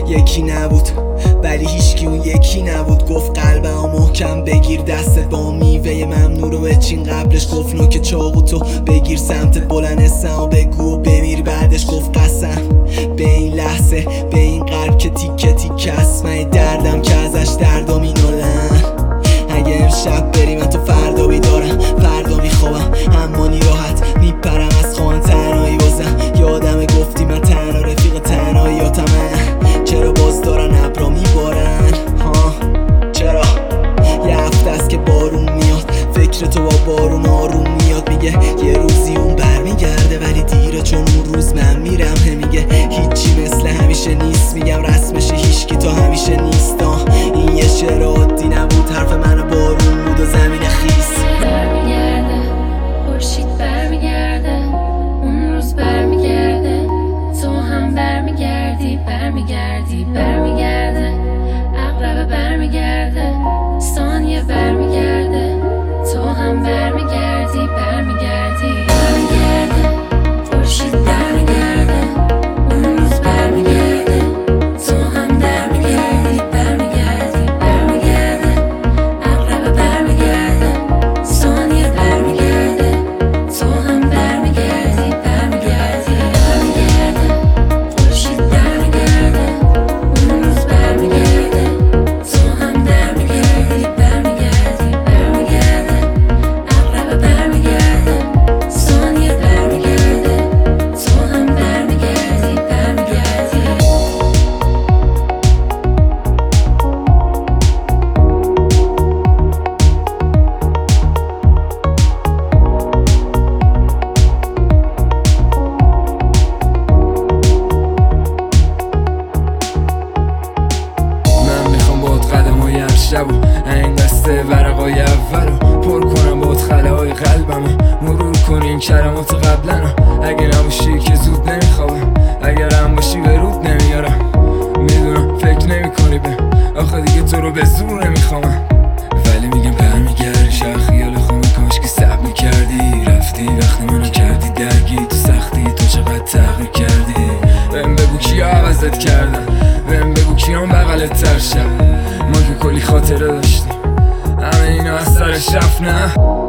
یکی نبود ولی هیچکی اون یکی نبود. گفت قلبمو محکم بگیر دستت با میوه ممنوع رو بچین. قبلش گفت نوک چاقو تو بگیر سمتت بلند اسم و بگو و بمیر. بعدش گفت قسم به این لحظه به این قلب که تیکه تیکه است. من دردم که ازش دردا مینالم. اگه امشب بری من تو فردا بیدارم، فردا میخوابم اما نی راحت میپرم از خوان. تنهایی بازم یادم گفتی من تنها رفیق تنهاییاتمه. چرا باز دارن ابرا میبارن ها؟ چرا یه هفته است که بارون میاد، فکر تو با بارون آروم میاد. میگه یه روزی اون برمیگرده ولی دیره چون اون روز من میرم. میگه هیچی مثل همیشه نیست، میگم رسمشه هیچکی تو همیشه نیست. این یه شعر عادی نبود، حرف منو بارون بود و زمین خیس. برمیگرده خورشید برمیگرده اون روز برمیگرده تو هم برمیگردی برمیگرده عقرب برمیگرده ثانیه برمیگرده تو هم برمیگردی برمیگرده خورشید برمیگرده اون روز برمیگرده تو هم برمیگردی برمیگرده عقرب برمیگرده ثانیه برمیگرده تو هم برمیگردی خورشید برمیگرده اون روز برمیگرده تو هم برمیگردی عقرب برمیگرده ثانیه برمیگرده تو هم برمیگردی من میخوام باید قدمای هر شب و این دسته ورقای اولو پر کنم باید خلاهای قلبمو مرور کنی این کلمات قبلنو. اگه نباشی که زود نمیخوابم، اگر هم باشی به رود نمیارم. میدونم فکر نمی کنی به آخه دیگه تو رو به زور نمیخوامم، ولی میگم برمیگردی. شاید خیال خومه کاش که صبر میکردی رفتی وقتی منو کردی درگی. تو سختی تو چقدر تغییر کردی. بهم بگو کیا عوضت کردن، بهم بگو کیام بغلت تر شد. ما که کلی خاطره داشتیم همه اینا از سرش رفت نه.